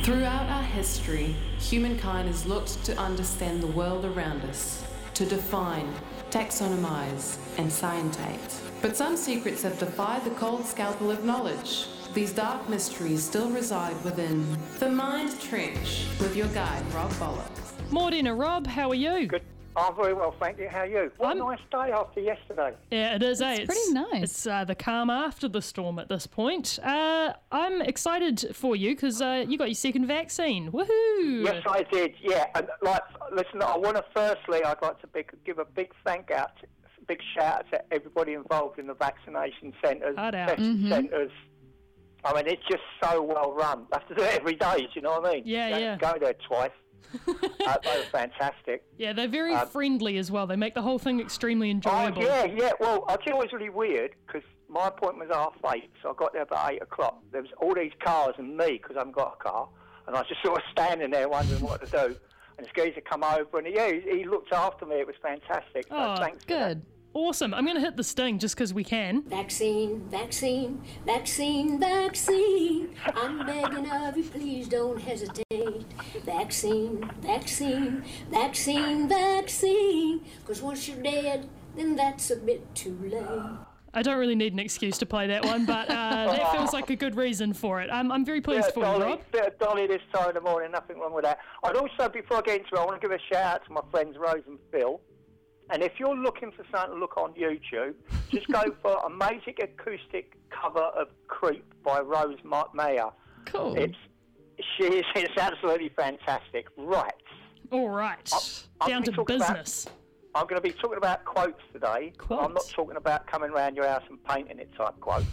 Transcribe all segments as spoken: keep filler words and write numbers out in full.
Throughout our history, humankind has looked to understand the world around us, to define, taxonomize, and scientate. But some secrets have defied the cold scalpel of knowledge. These dark mysteries still reside within the Mind Trench with your guide, Rob Bollocks. Morena, Rob, how are you? Good. I'm very well, thank you. How are you? What I'm... a nice day after yesterday. Yeah, it is, it's eh? It's pretty nice. It's uh, the calm after the storm at this point. Uh, I'm excited for you because uh, you got your second vaccine. Woohoo! Yes, I did, yeah. And, like, listen, I want to firstly, I'd like to big, give a big thank out, to, big shout out to everybody involved in the vaccination centres, testing mm-hmm. centres. I mean, it's just so well run. I have to do it every day, do you know what I mean? Yeah, you yeah. Go there twice. uh, they were fantastic. Yeah, they're very um, friendly as well. They make the whole thing extremely enjoyable. Oh, yeah, yeah. Well, I tell you what was really weird, because my appointment was half eight, so I got there about eight o'clock. There was all these cars and me, because I haven't got a car, and I was just sort of standing there wondering what to do. And this geezer come over, and yeah, he, he looked after me. It was fantastic. So oh, thanks good. Awesome. I'm going to hit the sting just because we can. Vaccine, vaccine, vaccine, vaccine. I'm begging of you, please don't hesitate. Vaccine, vaccine, vaccine, vaccine. Because once you're dead, then that's a bit too late. I don't really need an excuse to play that one, but uh, that feels like a good reason for it. I'm, I'm very pleased bit for dolly, you, Rob. Bit of dolly this time in the morning, nothing wrong with that. I'd also, before I get into it, I want to give a shout out to my friends Rose and Phil. And if you're looking for something to look on YouTube, just go for Amazing Acoustic Cover of Creep by Rose Mayer. Cool. It's she is it's absolutely fantastic. Right. All right. I'm, Down I'm to business. About, I'm going to be talking about quotes today. Quotes? I'm not talking about coming around your house and painting it type quotes.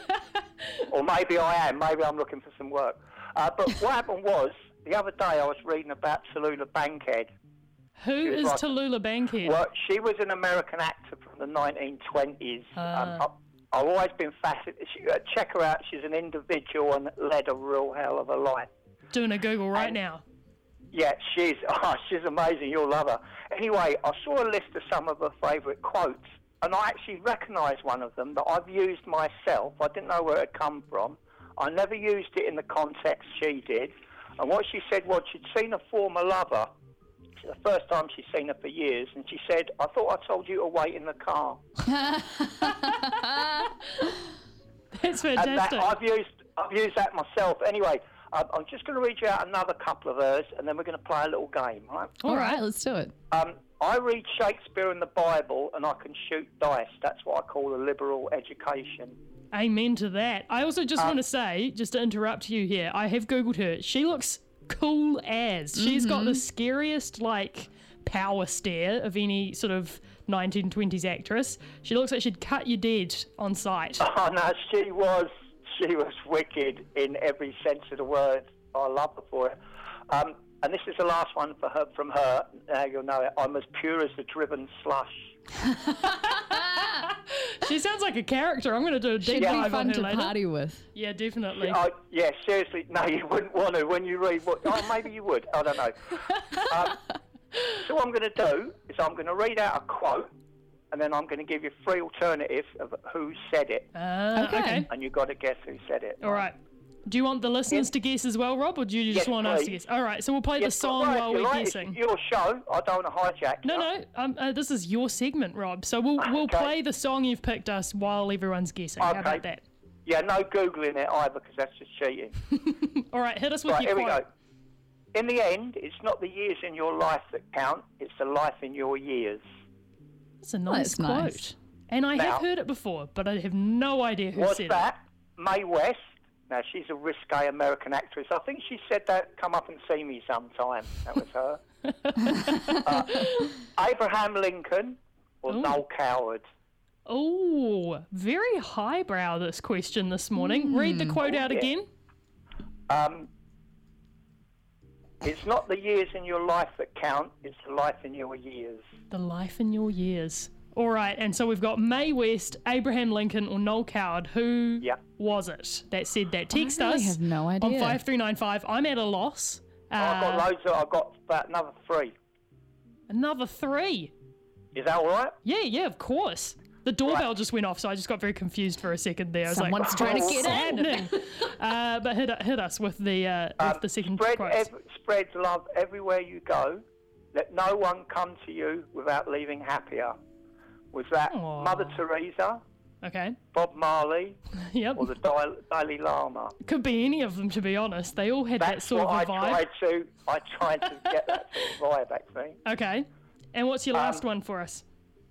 Or maybe I am. Maybe I'm looking for some work. Uh, but what happened was, the other day I was reading about Tallulah Bankhead. Who is like, Tallulah Bankhead? Well, she was an American actor from the nineteen twenties. Uh. Um, I, I've always been fascinated. She, uh, check her out. She's an individual and led a real hell of a life. Doing a Google right and, now. Yeah, she's oh, she's amazing. You'll love her. Anyway, I saw a list of some of her favourite quotes, and I actually recognised one of them that I've used myself. I didn't know where it had come from. I never used it in the context she did. And what she said was she'd seen a former lover. The first time she's seen her for years, and she said, I thought I told you to wait in the car. That's fantastic. And that, I've used I've used that myself. Anyway, I'm, I'm just going to read you out another couple of hers, and then we're going to play a little game, right? All right, let's do it. Um, I read Shakespeare and the Bible, and I can shoot dice. That's what I call a liberal education. Amen to that. I also just Um, want to say, just to interrupt you here, I have Googled her. She looks cool as. She's got the scariest, like, power stare of any sort of nineteen twenties actress. She looks like she'd cut you dead on sight. Oh, no, she was, she was wicked in every sense of the word. I love her for it. Um, and this is the last one for her, from her. Now you'll know it. I'm as pure as the driven slush. She sounds like a character. I'm going to do a deep She'd dive be on fun her to later. party with. Yeah, definitely. Oh, yeah, seriously. No, you wouldn't want to when you read what... Oh, maybe you would. I don't know. Um, so what I'm going to do is I'm going to read out a quote, and then I'm going to give you three alternatives of who said it. Uh, Okay. okay. And you've got to guess who said it. All right. Do you want the listeners Yes. to guess as well, Rob, or do you just Yes, want us to please. guess? All right, so we'll play Yes, the song right, while if you we're like. guessing. It's your show. I don't want to hijack No, you. no, um, uh, this is your segment, Rob. So we'll we'll Okay. play the song you've picked us while everyone's guessing. How Okay. about that? Yeah, no Googling it either, because that's just cheating. All right, hit us with Right, your here we quote. go. In the end, it's not the years in your life that count, it's the life in your years. That's a nice That's quote. nice. And I Now- have heard it before, but I have no idea who What's said that? Mae West. Now, she's a risque American actress. I think she said that, come up and see me sometime. That was her. uh, Abraham Lincoln or Ooh. Noel Coward? it. Oh, very highbrow, this question this morning. Read the quote out yeah. again. Um, it's not the years in your life that count, it's the life in your years. The life in your years. All right, and so we've got Mae West, Abraham Lincoln, or Noel Coward. Who Yeah. was it that said that? Text I really us have no on idea. five three nine five. I'm at a loss. Uh, I've got loads of, I've got about another three. Another three. Is that all right? Yeah, yeah, of course. The doorbell just went off, so I just got very confused for a second there. I was Someone's like, trying to "What's get in." happening?" uh, but hit, hit us with the uh, with Um, the second spread, quote. ev- spread love everywhere you go. Let no one come to you without leaving happier. Was that Aw. Mother Teresa, Okay. Bob Marley, Yep. or the Dal- Dalai Lama? Could be any of them, to be honest. They all had that That's sort what of a I vibe. tried to. I tried to get that sort of vibe, actually. Okay. And what's your last Um, one for us?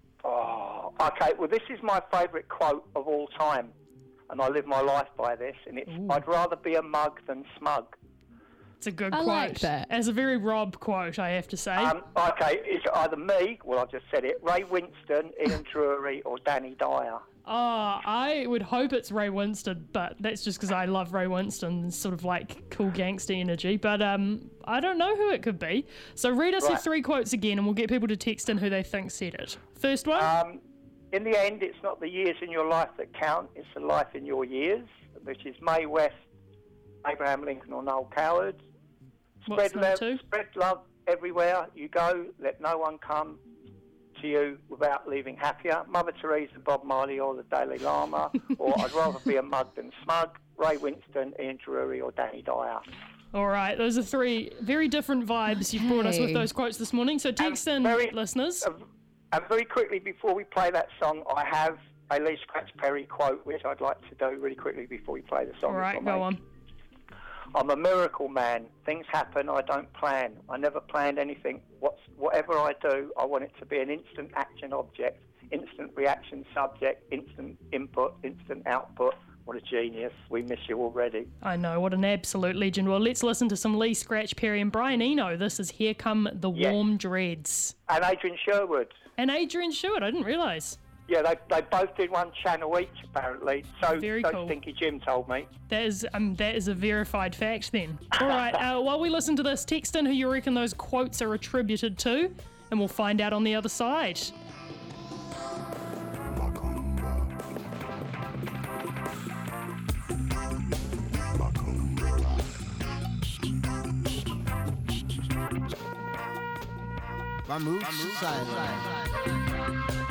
Oh, okay. Well, this is my favourite quote of all time, and I live my life by this. And it's: "I'd rather be a mug than smug." It's a good I quote. like that. As a very Rob quote, I have to say. Um, okay, it's either me, well, I've just said it, Ray Winston, Ian Drury, or Danny Dyer. Oh, I would hope it's Ray Winston, but that's just because I love Ray Winston's sort of like cool gangster energy. But um, I don't know who it could be. So read us your Right. three quotes again, and we'll get people to text in who they think said it. First one. Um, in the end, it's not the years in your life that count, it's the life in your years, which is Mae West, Abraham Lincoln, or Noel Coward. What's Spread, number love, two? spread love everywhere you go. Let no one come to you without leaving happier. Mother Teresa, Bob Marley, or the Dalai Lama. Or I'd rather be a mug than smug. Ray Winston, Ian Drury, or Danny Dyer. All right, those are three very different vibes you've brought us with Okay. those quotes this morning. So text in, very- listeners. Uh, And very quickly, before we play that song, I have a Lee Scratch Perry quote, which I'd like to do really quickly before we play the song. All right, if I go may. on. I'm a miracle man. Things happen I don't plan. I never planned anything. What's, whatever I do, I want it to be an instant action object, instant reaction subject, instant input, instant output. What a genius. We miss you already. I know, what an absolute legend. Well, let's listen to some Lee Scratch Perry and Brian Eno. This is Here Come the Yes. Warm Dreads. And Adrian Sherwood. And Adrian Stewart, I didn't realise. Yeah, they, they both did one channel each, apparently. So, Very so cool. Stinky Jim told me. That is um, that is a verified fact then. All right, uh, while we listen to this, text in who you reckon those quotes are attributed to, and we'll find out on the other side. My move silent.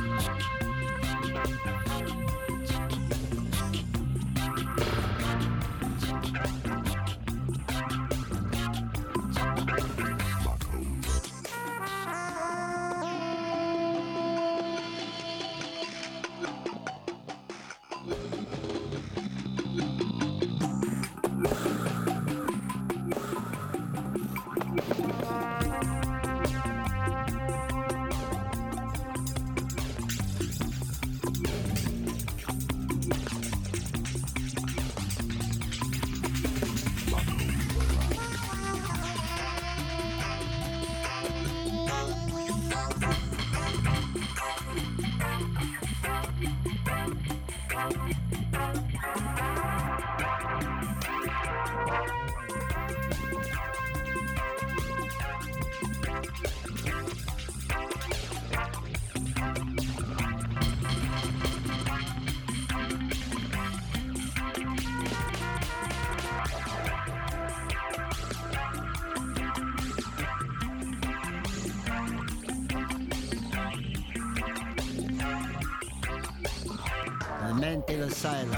The mental asylum.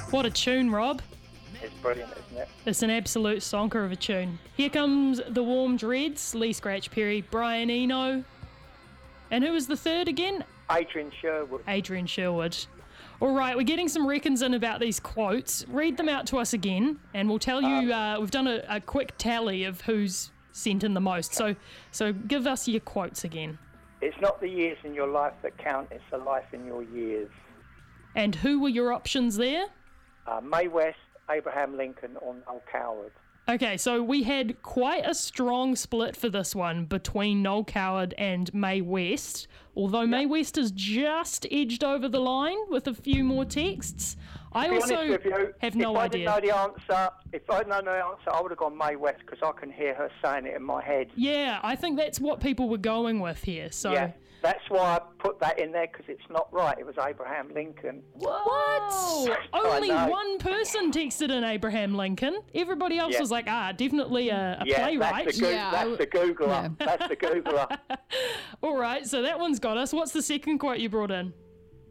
What a tune, Rob. It's brilliant, isn't it? It's an absolute sonker of a tune. Here comes the Warm Dreads, Lee Scratch Perry, Brian Eno. And who was the third again? Adrian Sherwood. Adrian Sherwood. All right, we're getting some reckons in about these quotes. Read them out to us again, and we'll tell you, uh, we've done a, a quick tally of who's sent in the most. So, so give us your quotes again. It's not the years in your life that count, it's the life in your years. And who were your options there? Uh, Mae West, Abraham Lincoln, or Noel Coward. Okay, so we had quite a strong split for this one between Noel Coward and Mae West, although Mae West has just edged over the line with a few more texts. I To be also honest with you, have no if I idea. didn't know the answer, if I didn't know the answer, I would have gone Mae West because I can hear her saying it in my head. Yeah, I think that's what people were going with here. So Yeah, that's why I put that in there because it's not right. It was Abraham Lincoln. What? Only know. one person texted in Abraham Lincoln. Everybody else Yeah. was like, ah, definitely a, a Yeah, playwright. that's the, Goog- Yeah, I that's w- the Googler. yeah. That's the Googler. All right, so that one's got us. What's the second quote you brought in?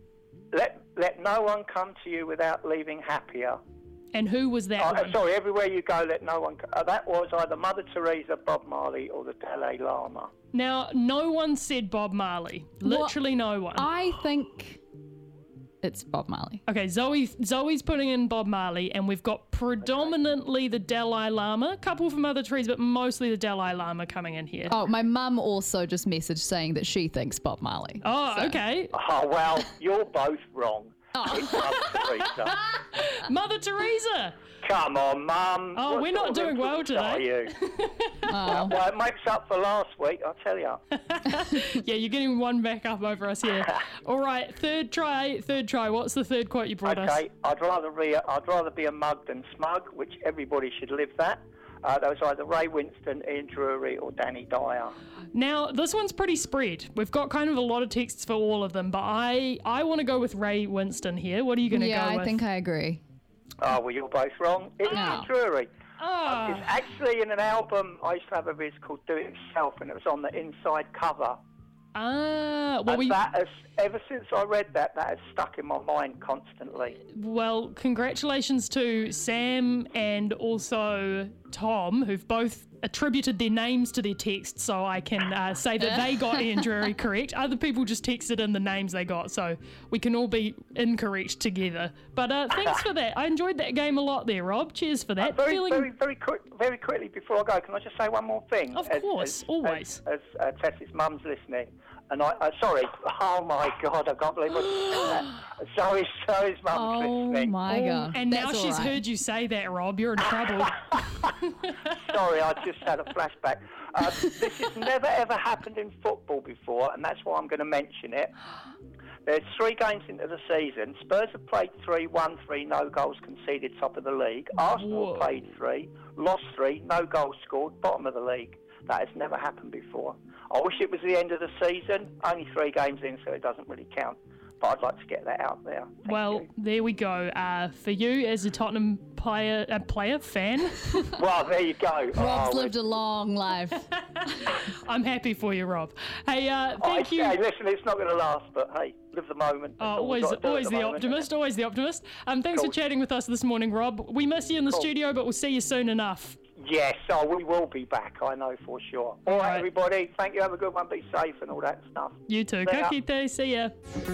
let let no one come to you without leaving happier. And who was that Oh, one? sorry, everywhere you go, let no one. Co- uh, that was either Mother Teresa, Bob Marley, or the Dalai Lama. Now, no one said Bob Marley. Literally no one. I think it's Bob Marley. Okay, Zoe Zoe's putting in Bob Marley, and we've got predominantly the Dalai Lama, a couple from Mother Teresa, but mostly the Dalai Lama coming in here. Oh, my mum also just messaged saying that she thinks Bob Marley. Oh, So- okay. Oh well, you're both wrong. Oh. It's Mother Teresa. Mother Teresa. Come on, Mum. Oh, What we're sort not of doing well influence are today. you? Oh. Well, it makes up for last week, I'll tell you. Yeah, you're getting one back up over us here. All right, third try, third try. What's the third quote you brought us? Okay, I'd rather be a, I'd rather be a mug than smug, which everybody should live that. Uh, that was either Ray Winston, Ian Drury, or Danny Dyer. Now, this one's pretty spread. We've got kind of a lot of texts for all of them, but I, I want to go with Ray Winston here. What are you going to Yeah, go I with? think I agree. Oh, well, you're both wrong. It's No. Ian Drury. Ah. It's actually in an album I used to have of his called Do It Yourself, and it was on the inside cover. Ah, well, And we, that has, ever since I read that, that has stuck in my mind constantly. well, congratulations to Sam and also Tom, who've both attributed their names to their text, so I can uh, say that they got Ian Drury correct. Other people just texted in the names they got, so we can all be incorrect together. But uh, thanks for that. I enjoyed that game a lot there, Rob. Cheers for that. Very, Feeling very, very, quick, very quickly before I go, can I just say one more thing? Of As- course, as, always. As, as uh, Tess's mum's listening, and I, uh, sorry, oh my God, I can't believe I said that. Zoe, Zoe's mum's Oh listening. my god. And now That's she's all right. heard you say that, Rob. You're in trouble. Sorry, I just had a flashback. Uh, this has never ever happened in football before, and that's why I'm going to mention it. There's three games into the season. Spurs have played three, won three, no goals conceded, top of the league. Arsenal Whoa. played three, lost three, no goals scored, bottom of the league. That has never happened before. I wish it was the end of the season. Only three games in, so it doesn't really count. But I'd like to get that out there. Thank Well, you. there we go. Uh, for you as a Tottenham player, uh, player fan, Well, there you go. Rob's Oh, lived a long life. I'm happy for you, Rob. Hey, uh, I, thank you. Hey, listen, it's not going to last, but hey, live the moment. That's Oh, all we've always, got to do at always the, moment, isn't optimist. it? Always the optimist. Um, thanks Cool. for chatting with us this morning, Rob. We miss you in the Cool. studio, but we'll see you soon enough. Yes, oh, we will be back, I know for sure. All right, right. everybody. Thank you. Have a good one. Be safe and all that stuff. You too. See ya. Ka kite. See ya.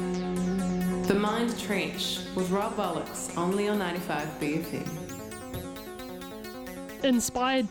The Mind Trench with Rob Bollocks, only on ninety-five B F M. Inspired